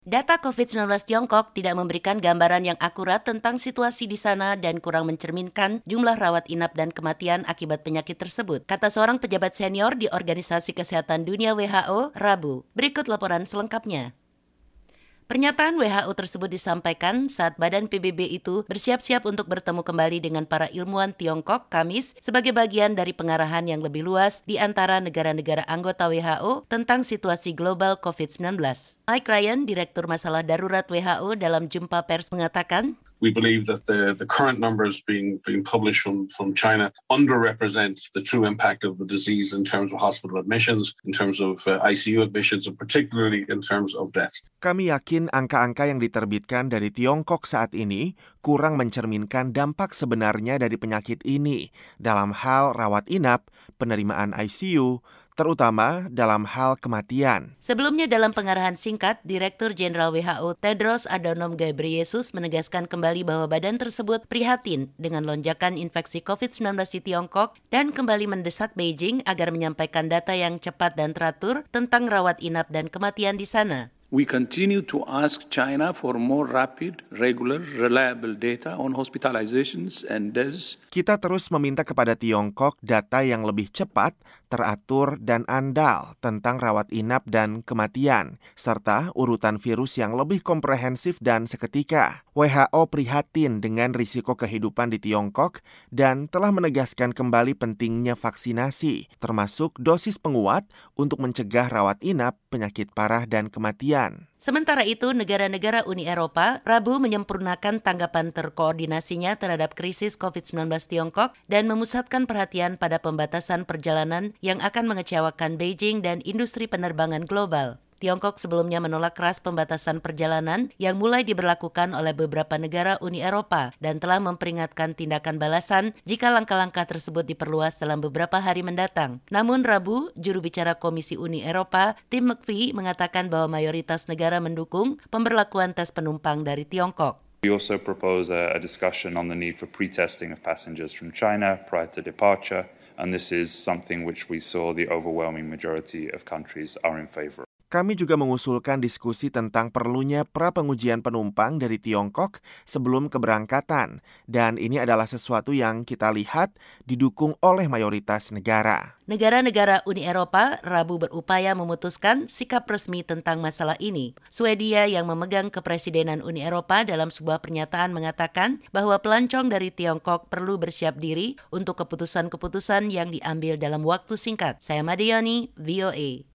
Data COVID-19 Tiongkok tidak memberikan gambaran yang akurat tentang situasi di sana dan kurang mencerminkan jumlah rawat inap dan kematian akibat penyakit tersebut, kata seorang pejabat senior di Organisasi Kesehatan Dunia WHO, Rabu. Berikut laporan selengkapnya. Pernyataan WHO tersebut disampaikan saat Badan PBB itu bersiap-siap untuk bertemu kembali dengan para ilmuwan Tiongkok Kamis sebagai bagian dari pengarahan yang lebih luas di antara negara-negara anggota WHO tentang situasi global COVID-19. Mike Ryan, Direktur Masalah Darurat WHO dalam jumpa pers mengatakan, We believe that the current numbers being published from China underrepresent the true impact of the disease in terms of hospital admissions, in terms of ICU admissions, and particularly in terms of deaths. Kami yakin angka-angka yang diterbitkan dari Tiongkok saat ini kurang mencerminkan dampak sebenarnya dari penyakit ini dalam hal rawat inap, penerimaan ICU, terutama dalam hal kematian. Sebelumnya dalam pengarahan singkat, Direktur Jenderal WHO Tedros Adhanom Ghebreyesus menegaskan kembali bahwa badan tersebut prihatin dengan lonjakan infeksi COVID-19 di Tiongkok dan kembali mendesak Beijing agar menyampaikan data yang cepat dan teratur tentang rawat inap dan kematian di sana. We continue to ask China for more rapid, regular, reliable data on hospitalizations and deaths. Kita terus meminta kepada Tiongkok data yang lebih cepat, teratur, dan andal tentang rawat inap dan kematian, serta urutan virus yang lebih komprehensif dan seketika. WHO prihatin dengan risiko kehidupan di Tiongkok dan telah menegaskan kembali pentingnya vaksinasi, termasuk dosis penguat untuk mencegah rawat inap, penyakit parah, dan kematian. Sementara itu, negara-negara Uni Eropa Rabu menyempurnakan tanggapan terkoordinasinya terhadap krisis COVID-19 Tiongkok dan memusatkan perhatian pada pembatasan perjalanan yang akan mengecewakan Beijing dan industri penerbangan global. Tiongkok sebelumnya menolak keras pembatasan perjalanan yang mulai diberlakukan oleh beberapa negara Uni Eropa dan telah memperingatkan tindakan balasan jika langkah-langkah tersebut diperluas dalam beberapa hari mendatang. Namun Rabu, juru bicara Komisi Uni Eropa, Tim McPhee, mengatakan bahwa mayoritas negara mendukung pemberlakuan tes penumpang dari Tiongkok. We also propose a discussion on the need for pre-testing of passengers from China prior to departure, and this is something which we saw the overwhelming majority of countries are in favor of. Kami juga mengusulkan diskusi tentang perlunya pra-pengujian penumpang dari Tiongkok sebelum keberangkatan, dan ini adalah sesuatu yang kita lihat didukung oleh mayoritas negara. Negara-negara Uni Eropa Rabu berupaya memutuskan sikap resmi tentang masalah ini. Swedia yang memegang kepresidenan Uni Eropa dalam sebuah pernyataan mengatakan bahwa pelancong dari Tiongkok perlu bersiap diri untuk keputusan-keputusan yang diambil dalam waktu singkat. Saya Madiani, VOA.